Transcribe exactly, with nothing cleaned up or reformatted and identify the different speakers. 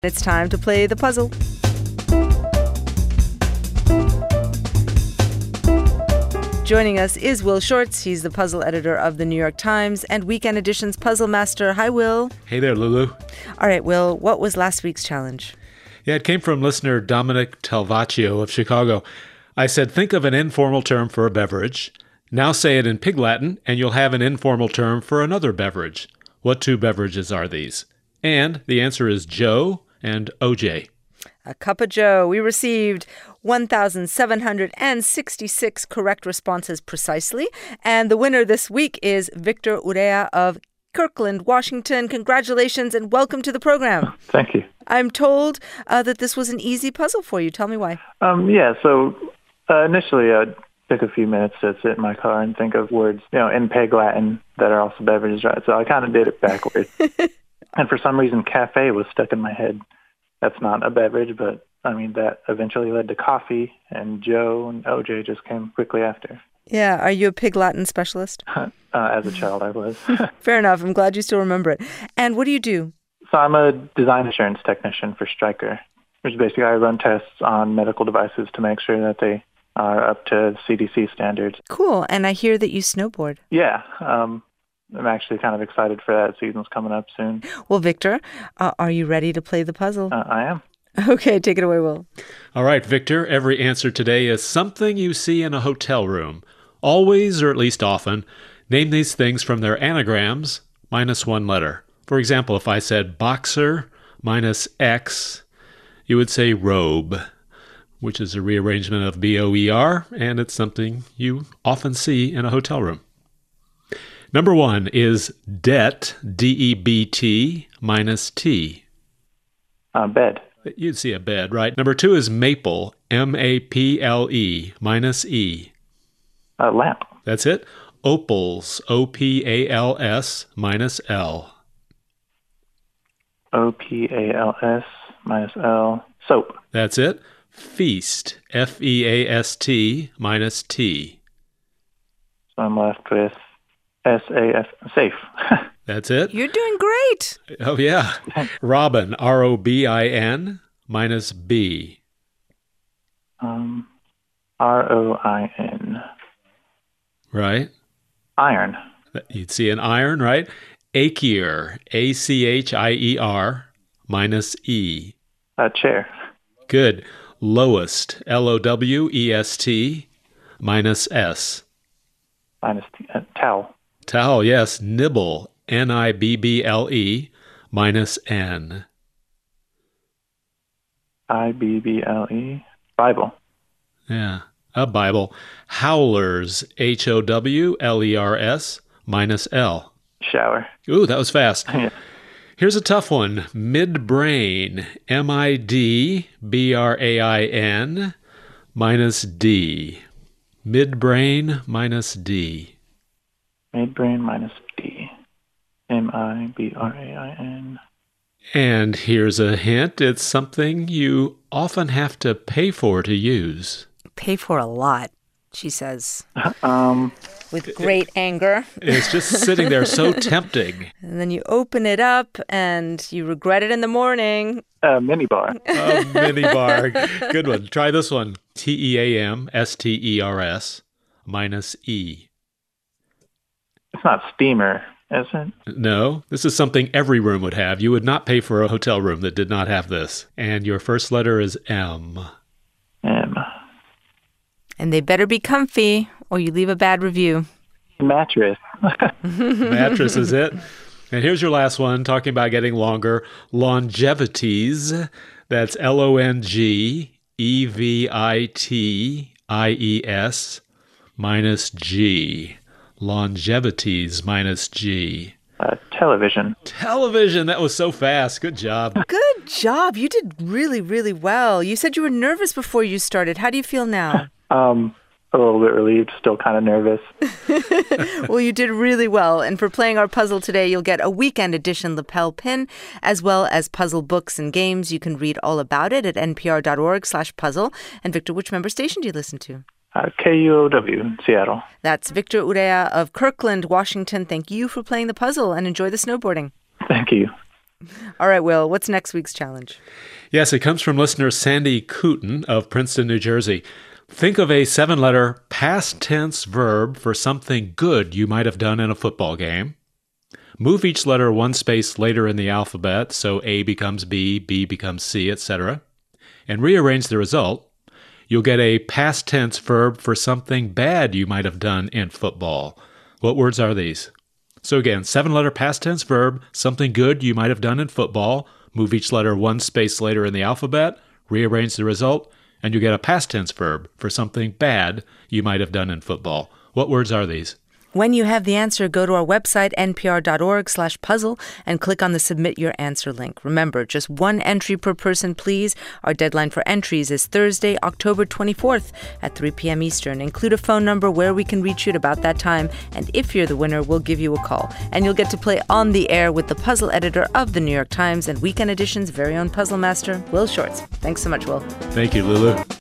Speaker 1: It's time to play the puzzle. Joining us is Will Shortz. He's the puzzle editor of the New York Times and Weekend Edition's puzzle master. Hi, Will.
Speaker 2: Hey there, Lulu.
Speaker 1: All right, Will, what was last week's challenge?
Speaker 2: Yeah, it came from listener Dominic Talvaccio of Chicago. I said, think of an informal term for a beverage. Now say it in Pig Latin, and you'll have an informal term for another beverage. What two beverages are these? And the answer is Joe and O J.
Speaker 1: A cup of Joe. We received one thousand seven hundred sixty-six correct responses precisely. And the winner this week is Victor Urea of Kirkland, Washington. Congratulations and welcome to the program.
Speaker 3: Thank you.
Speaker 1: I'm told uh, that this was an easy puzzle for you. Tell me why.
Speaker 3: Um, yeah, so uh, initially I took a few minutes to sit in my car and think of words, you know, in Pig Latin that are also beverages, right? So I kind of did it backwards. And for some reason, cafe was stuck in my head. That's not a beverage, but I mean, that eventually led to coffee, and Joe and O J just came quickly after.
Speaker 1: Yeah. Are you a Pig Latin specialist?
Speaker 3: uh, as a child, I was.
Speaker 1: Fair enough. I'm glad you still remember it. And what do you do?
Speaker 3: So I'm a design assurance technician for Stryker, which basically I run tests on medical devices to make sure that they are up to C D C standards.
Speaker 1: Cool. And I hear that you snowboard.
Speaker 3: Yeah. Um, I'm actually kind of excited for that. Season's coming up soon.
Speaker 1: Well, Victor, uh, are you ready to play the puzzle?
Speaker 3: Uh, I am.
Speaker 1: Okay, take it away, Will.
Speaker 2: All right, Victor, every answer today is something you see in a hotel room. Always, or at least often, name these things from their anagrams minus one letter. For example, if I said boxer minus X, you would say robe, which is a rearrangement of B O E R, and it's something you often see in a hotel room. Number one is debt, D E B T, minus T.
Speaker 3: Uh, bed.
Speaker 2: You'd see a bed, right? Number two is maple, M A P L E, minus E.
Speaker 3: Uh, lamp.
Speaker 2: That's it. Opals, O P A L S, minus L.
Speaker 3: O P A L S, minus L. Soap.
Speaker 2: That's it. Feast, F E A S T, minus T.
Speaker 3: So I'm left with S A F, safe.
Speaker 2: That's it.
Speaker 1: You're doing great.
Speaker 2: Oh, yeah. Robin, R O B I N, minus B.
Speaker 3: Um, R O I N.
Speaker 2: Right.
Speaker 3: Iron.
Speaker 2: You'd see an iron, right? Achier, A C H I E R, minus E.
Speaker 3: A chair.
Speaker 2: Good. Lowest, L O W E S T, minus S.
Speaker 3: Minus T, uh, towel.
Speaker 2: Towel, yes. Nibble, N I B B L E, minus N.
Speaker 3: I B B L E. Bible.
Speaker 2: Yeah, a Bible. Howlers, H O W L E R S, minus L.
Speaker 3: Shower.
Speaker 2: Ooh, that was fast.
Speaker 3: Yeah.
Speaker 2: Here's a tough one. Midbrain, M I D B R A I N, minus D. Midbrain minus D.
Speaker 3: Midbrain minus D. M I B R A I N.
Speaker 2: And here's a hint. It's something you often have to pay for to use.
Speaker 1: Pay for a lot, she says.
Speaker 3: Um,
Speaker 1: with great anger.
Speaker 2: It's just sitting there so tempting.
Speaker 1: And then you open it up and you regret it in the morning.
Speaker 3: A minibar.
Speaker 2: A minibar. Good one. Try this one. T E A M S T E R S minus E.
Speaker 3: It's not steamer, is it?
Speaker 2: No, this is something every room would have. You would not pay for a hotel room that did not have this. And your first letter is M.
Speaker 3: M.
Speaker 1: And they better be comfy or you leave a bad review.
Speaker 3: Mattress.
Speaker 2: Mattress is it. And here's your last one, talking about getting longer. Longevities. That's L O N G E V I T I E S minus G. Longevities minus G.
Speaker 3: Uh, television.
Speaker 2: Television. That was so fast. Good job.
Speaker 1: Good job. You did really, really well. You said you were nervous before you started. How do you feel now?
Speaker 3: Um, a little bit relieved, still kind of nervous.
Speaker 1: Well, you did really well. And for playing our puzzle today, you'll get a weekend edition lapel pin, as well as puzzle books and games. You can read all about it at npr.org slash puzzle. And Victor, which member station do you listen to?
Speaker 3: Uh, K U O W, Seattle.
Speaker 1: That's Victor Urea of Kirkland, Washington. Thank you for playing the puzzle and enjoy the snowboarding.
Speaker 3: Thank you.
Speaker 1: All right, Will, what's next week's challenge?
Speaker 2: Yes, it comes from listener Sandy Cooten of Princeton, New Jersey. Think of a seven-letter past tense verb for something good you might have done in a football game. Move each letter one space later in the alphabet, so A becomes B, B becomes C, et cetera. And rearrange the result. You'll get a past tense verb for something bad you might have done in football. What words are these? So again, seven-letter past tense verb, something good you might have done in football. Move each letter one space later in the alphabet, rearrange the result, and you get a past tense verb for something bad you might have done in football. What words are these?
Speaker 1: When you have the answer, go to our website, npr.org slash puzzle, and click on the Submit Your Answer link. Remember, just one entry per person, please. Our deadline for entries is Thursday, October twenty-fourth at three p.m. Eastern. Include a phone number where we can reach you at about that time, and if you're the winner, we'll give you a call. And you'll get to play on the air with the puzzle editor of the New York Times and Weekend Edition's very own puzzle master, Will Shortz. Thanks so much, Will.
Speaker 2: Thank you, Lulu.